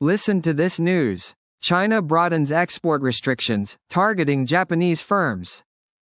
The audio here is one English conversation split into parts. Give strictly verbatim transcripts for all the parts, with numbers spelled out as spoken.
Listen to this news. China broadens export restrictions, targeting Japanese firms.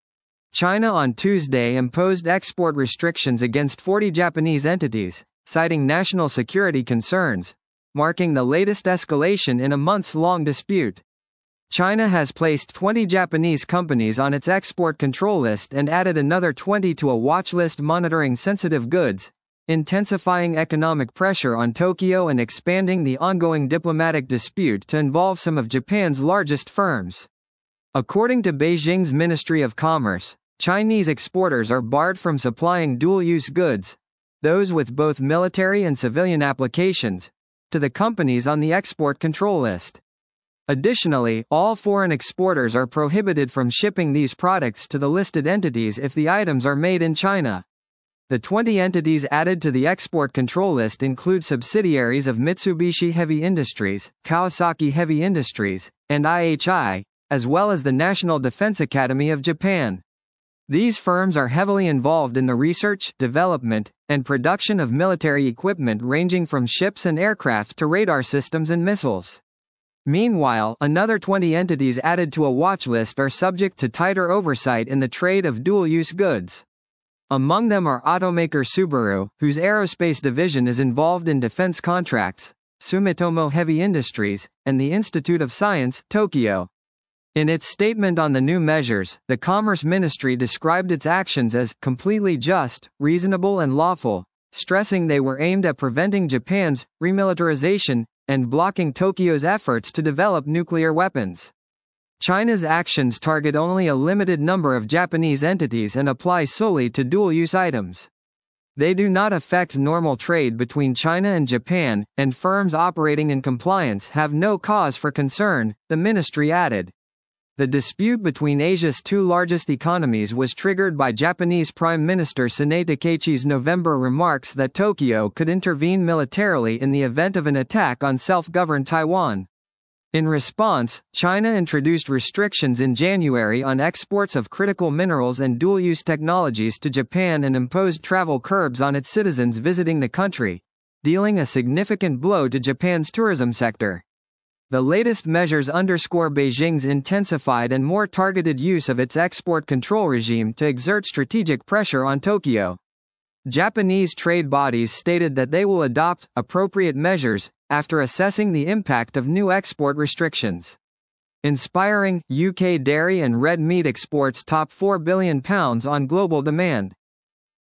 China on Tuesday imposed export restrictions against forty Japanese entities, citing national security concerns, marking the latest escalation in a months-long dispute. China has placed twenty Japanese companies on its export control list and added another twenty to a watch list monitoring sensitive goods, intensifying economic pressure on Tokyo and expanding the ongoing diplomatic dispute to involve some of Japan's largest firms. According to Beijing's Ministry of Commerce, Chinese exporters are barred from supplying dual-use goods, those with both military and civilian applications, to the companies on the export control list. Additionally, all foreign exporters are prohibited from shipping these products to the listed entities if the items are made in China. The twenty entities added to the export control list include subsidiaries of Mitsubishi Heavy Industries, Kawasaki Heavy Industries, and I H I, as well as the National Defense Academy of Japan. These firms are heavily involved in the research, development, and production of military equipment ranging from ships and aircraft to radar systems and missiles. Meanwhile, another twenty entities added to a watch list are subject to tighter oversight in the trade of dual-use goods. Among them are automaker Subaru, whose aerospace division is involved in defense contracts, Sumitomo Heavy Industries, and the Institute of Science, Tokyo. In its statement on the new measures, the Commerce Ministry described its actions as completely just, reasonable and lawful, stressing they were aimed at preventing Japan's remilitarization and blocking Tokyo's efforts to develop nuclear weapons. China's actions target only a limited number of Japanese entities and apply solely to dual-use items. They do not affect normal trade between China and Japan, and firms operating in compliance have no cause for concern, the ministry added. The dispute between Asia's two largest economies was triggered by Japanese Prime Minister Sanae Takaichi's November remarks that Tokyo could intervene militarily in the event of an attack on self-governed Taiwan. In response, China introduced restrictions in January on exports of critical minerals and dual-use technologies to Japan and imposed travel curbs on its citizens visiting the country, dealing a significant blow to Japan's tourism sector. The latest measures underscore Beijing's intensified and more targeted use of its export control regime to exert strategic pressure on Tokyo. Japanese trade bodies stated that they will adopt appropriate measures after assessing the impact of new export restrictions. Inspiring, U K dairy and red meat exports top four billion pounds on global demand.